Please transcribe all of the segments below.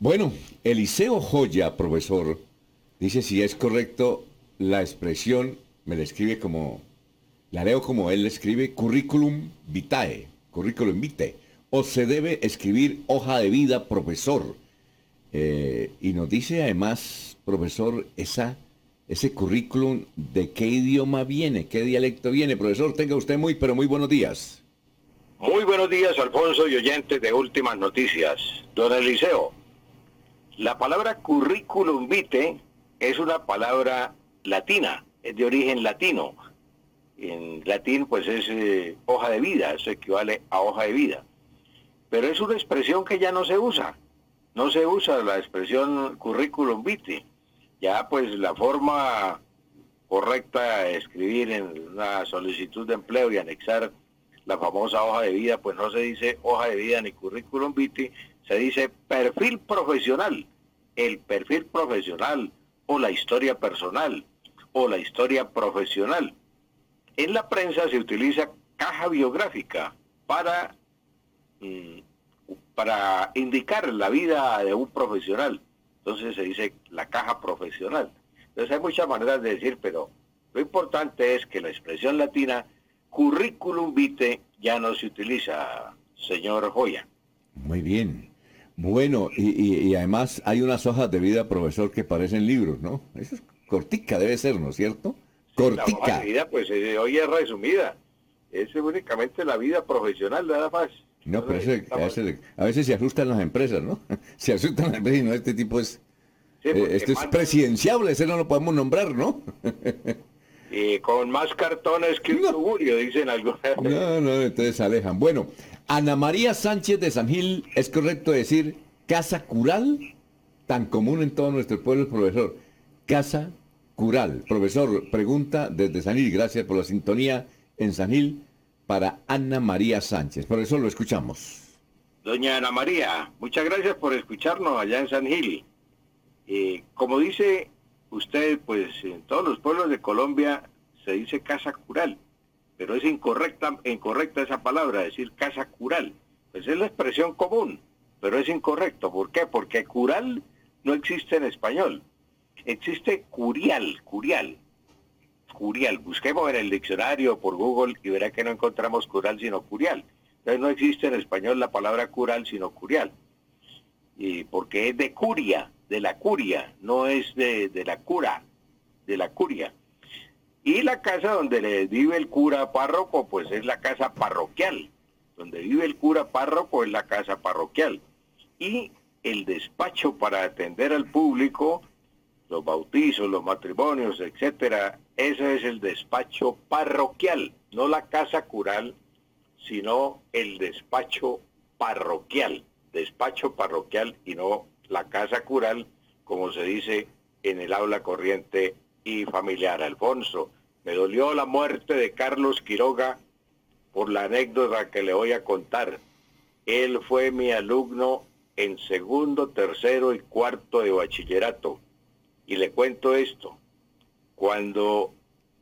Bueno, Eliseo Joya, profesor, dice si es correcto la expresión, me la escribe como, la leo como él la escribe, currículum vitae, o se debe escribir hoja de vida, profesor. Y nos dice además, profesor, ese currículum, ¿de qué idioma viene? ¿Qué dialecto viene? Profesor, tenga usted muy, pero muy buenos días. Muy buenos días, Alfonso y oyentes de Últimas Noticias. Don Eliseo, la palabra currículum vitae es una palabra latina, es de origen latino. En latín, pues es hoja de vida, eso equivale a hoja de vida. Pero es una expresión que ya no se usa. No se usa la expresión currículum vitae. Ya, pues la forma correcta de escribir en una solicitud de empleo y anexar la famosa hoja de vida, pues no se dice hoja de vida ni currículum vitae, se dice perfil profesional. El perfil profesional o la historia personal o la historia profesional. En la prensa se utiliza caja biográfica para indicar la vida de un profesional. Entonces se dice la caja profesional. Entonces hay muchas maneras de decir, pero lo importante es que la expresión latina currículum vitae ya no se utiliza, señor Joya. Muy bien. Bueno, y además hay unas hojas de vida, profesor, que parecen libros, ¿no? Eso es cortica, debe ser, ¿no es cierto? Sí, la hoja de Cortica. vida, pues hoy es resumida. Es únicamente la vida profesional, nada más. No, No pero necesita más. a veces se asustan las empresas, ¿no? Se asustan las empresas y no, este tipo es, Sí, porque este es mandan presidenciable, ese no lo podemos nombrar, ¿no? con más cartones que un No, tugurio, dicen algunas. no, entonces se alejan. Bueno, Ana María Sánchez de San Gil, ¿es correcto decir casa cural? Tan común en todo nuestro pueblo, profesor. Casa cural. Profesor, pregunta desde San Gil, gracias por la sintonía en San Gil para Ana María Sánchez. Profesor, lo escuchamos. Doña Ana María, muchas gracias por escucharnos allá en San Gil. Como dice usted, pues en todos los pueblos de Colombia se dice casa cural, pero es incorrecta esa palabra, decir casa cural. Pues es la expresión común, pero es incorrecto. ¿Por qué? Porque cural no existe en español. Existe curial. Busquemos en el diccionario por Google y verá que no encontramos cural sino curial. Entonces no existe en español la palabra cural sino curial. Y porque es de curia, de la curia, no es de la cura, de la curia. Y la casa donde le vive el cura párroco, pues es la casa parroquial. Donde vive el cura párroco es la casa parroquial. Y el despacho para atender al público, los bautizos, los matrimonios, etcétera, ese es el despacho parroquial, no la casa cural, sino el despacho parroquial y no la casa cural, como se dice en el habla corriente y familiar. Alfonso, me dolió la muerte de Carlos Quiroga por la anécdota que le voy a contar. Él fue mi alumno en segundo, tercero y cuarto de bachillerato. Y le cuento esto. Cuando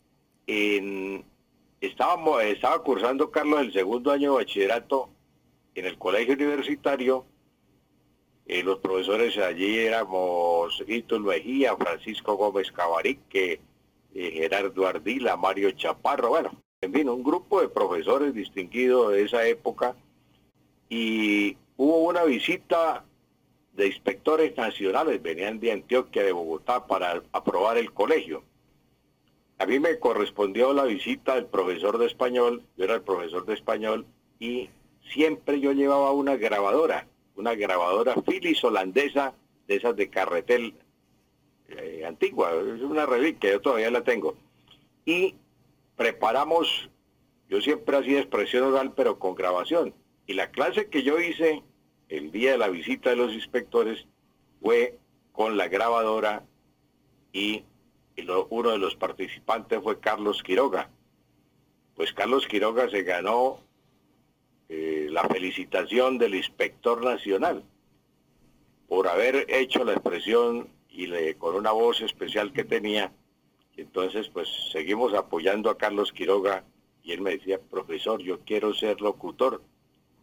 estaba cursando Carlos el segundo año de bachillerato en el colegio universitario, los profesores allí éramos Hito Mejía, Francisco Gómez Cabarique, Gerardo Ardila, Mario Chaparro, bueno, en fin, un grupo de profesores distinguidos de esa época, y hubo una visita de inspectores nacionales, venían de Antioquia, de Bogotá, para aprobar el colegio. A mí me correspondió la visita del profesor de español, yo era el profesor de español, y siempre yo llevaba una grabadora Philips holandesa, de esas de carretel, antigua, es una reliquia, yo todavía la tengo. Y preparamos, yo siempre hacía expresión oral, pero con grabación. Y la clase que yo hice el día de la visita de los inspectores fue con la grabadora y uno de los participantes fue Carlos Quiroga. Pues Carlos Quiroga se ganó la felicitación del inspector nacional por haber hecho la expresión con una voz especial que tenía. Entonces, pues seguimos apoyando a Carlos Quiroga y él me decía, profesor, yo quiero ser locutor.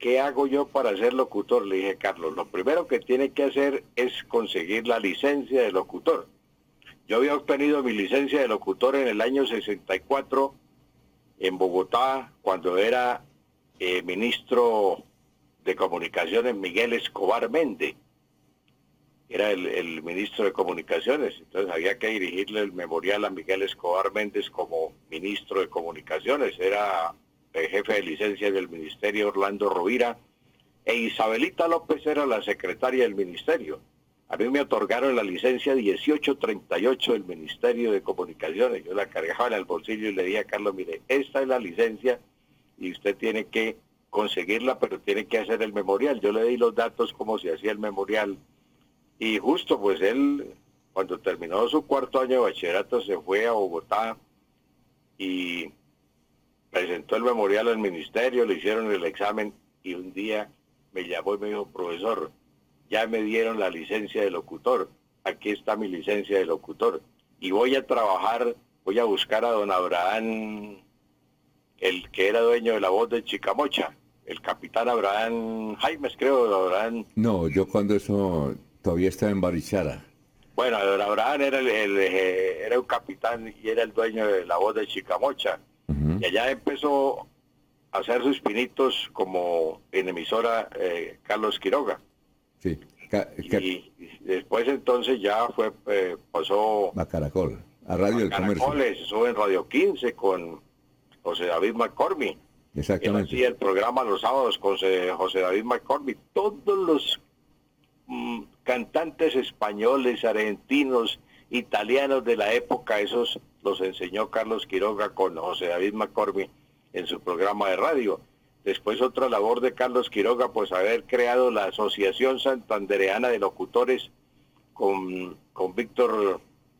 ¿qué hago yo para ser locutor? Le dije, Carlos, lo primero que tiene que hacer es conseguir la licencia de locutor. Yo había obtenido mi licencia de locutor en el año 64 en Bogotá, cuando era ministro de Comunicaciones Miguel Escobar Méndez. Era el ministro de Comunicaciones, entonces había que dirigirle el memorial a Miguel Escobar Méndez como ministro de Comunicaciones. Era el jefe de licencia del ministerio Orlando Rovira, e Isabelita López era la secretaria del ministerio. A mí me otorgaron la licencia 1838 del Ministerio de Comunicaciones. Yo la cargaba en el bolsillo y le dije a Carlos, mire, esta es la licencia y usted tiene que conseguirla, pero tiene que hacer el memorial. Yo le di los datos cómo se hacía el memorial. Y justo pues él, cuando terminó su cuarto año de bachillerato, se fue a Bogotá y presentó el memorial al ministerio, le hicieron el examen y un día me llamó y me dijo, profesor, ya me dieron la licencia de locutor, aquí está mi licencia de locutor y voy a trabajar, voy a buscar a don Abraham, el que era dueño de La Voz de Chicamocha, el capitán Abraham Jaimes, creo, Abraham. No, yo cuando eso todavía estaba en Barichara. Bueno, don Abraham era, era un capitán y era el dueño de La Voz de Chicamocha. Ujú. Y allá empezó a hacer sus pinitos como en emisora Carlos Quiroga. Sí. Y después entonces ya fue pasó A Caracol, a Radio del Comercio. Caracoles, estuvo en Radio 15 con José David McCormick. Él Exactamente. hacía el programa los sábados con José David McCormick. Todos los cantantes españoles, argentinos, italianos de la época, esos los enseñó Carlos Quiroga con José David McCormick en su programa de radio. Después otra labor de Carlos Quiroga, pues haber creado la Asociación Santandereana de Locutores con Víctor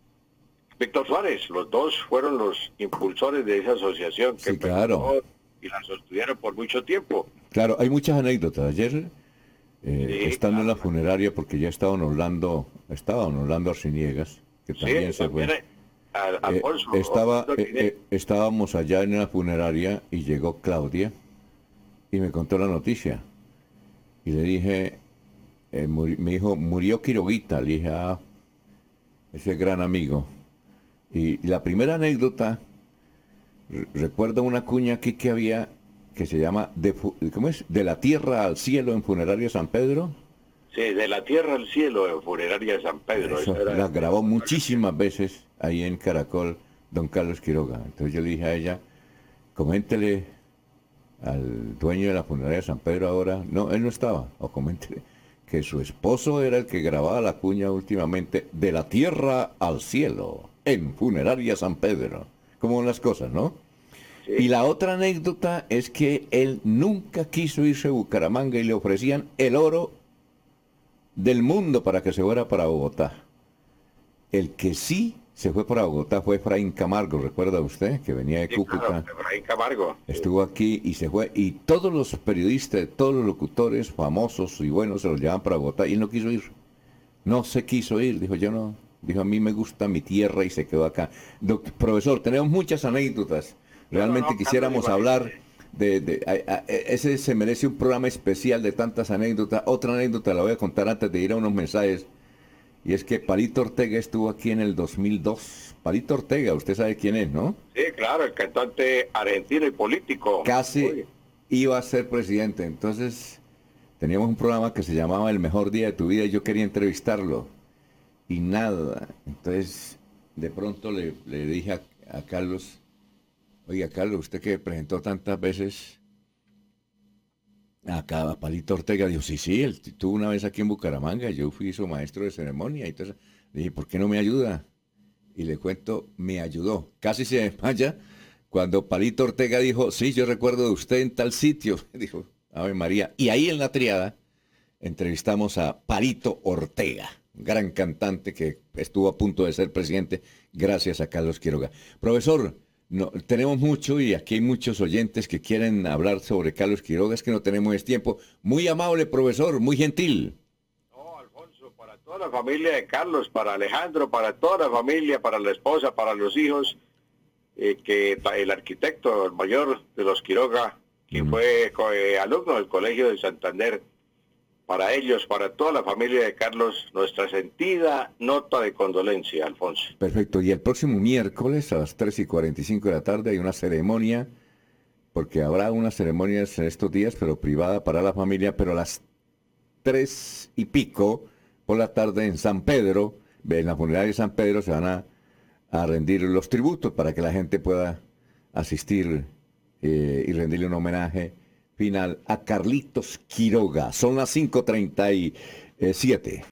Suárez. Los dos fueron los impulsores de esa asociación que Sí, claro. y la sostuvieron por mucho tiempo. Claro, hay muchas anécdotas. Ayer, estando en la claro. funeraria, porque ya estaba don Orlando Arciniegas, que también Sí, se fue. también Alfonso. Estábamos allá en la funeraria y llegó Claudia y me contó la noticia. Y le dije, me dijo, murió Quiroguita. Le dije, ese gran amigo. Y la primera anécdota, recuerdo una cuña aquí que había que se llama, ¿cómo es? De la tierra al cielo en Funeraria San Pedro. Sí, de la tierra al cielo en Funeraria San Pedro. Eso Eso era, la grabó muchísimas veces ahí en Caracol don Carlos Quiroga. Entonces yo le dije a ella, coméntele al dueño de la funeraria de San Pedro ahora, no, él no estaba, o coméntele que su esposo era el que grababa la cuña últimamente, de la tierra al cielo en Funeraria San Pedro. ¿Cómo van las cosas, no? sí. Y la otra anécdota es que él nunca quiso irse a Bucaramanga y le ofrecían el oro del mundo para que se fuera para Bogotá. El que sí se fue para Bogotá fue Efraín Camargo, ¿recuerda usted? Que venía de Sí, Cúcuta. claro, Efraín Camargo. Estuvo aquí y se fue. Y todos los periodistas, todos los locutores famosos y buenos se los llevaban para Bogotá y él no quiso ir. No se quiso ir. Dijo, yo no. Dijo, a mí me gusta mi tierra y se quedó acá. Profesor, tenemos muchas anécdotas. Realmente No, quisiéramos Carlos, hablar ese se merece un programa especial de tantas anécdotas. Otra anécdota la voy a contar antes de ir a unos mensajes. Y es que Palito Ortega estuvo aquí en el 2002. Palito Ortega, usted sabe quién es, ¿no? Sí, claro, el cantante argentino y político. Casi Uy, iba a ser presidente. Entonces teníamos un programa que se llamaba El Mejor Día de Tu Vida y yo quería entrevistarlo. Y nada. Entonces de pronto le dije a Carlos, oiga Carlos, usted que presentó tantas veces acá a Palito Ortega, dijo, sí, él tuvo una vez aquí en Bucaramanga, yo fui su maestro de ceremonia, y entonces le dije, ¿por qué no me ayuda? Y le cuento, me ayudó. Casi se desmaya cuando Palito Ortega dijo, sí, yo recuerdo de usted en tal sitio. Dijo, Ave María. Y ahí en la triada entrevistamos a Palito Ortega, gran cantante que estuvo a punto de ser presidente gracias a Carlos Quiroga. Profesor, no, tenemos mucho y aquí hay muchos oyentes que quieren hablar sobre Carlos Quiroga, es que no tenemos tiempo. Muy amable, profesor, muy gentil. no, Alfonso, para toda la familia de Carlos, para Alejandro, para toda la familia, para la esposa, para los hijos, que el arquitecto, el mayor de los Quiroga, quien fue alumno del Colegio de Santander. Para ellos, para toda la familia de Carlos, nuestra sentida nota de condolencia, Alfonso. Perfecto. Y el próximo miércoles a las 3:45 de la tarde hay una ceremonia, porque habrá unas ceremonias en estos días, pero privada para la familia, pero a las 3:00 por la tarde en San Pedro, en la funeraria de San Pedro, se van a rendir los tributos para que la gente pueda asistir y rendirle un homenaje final a Carlitos Quiroga. Son las 5:37.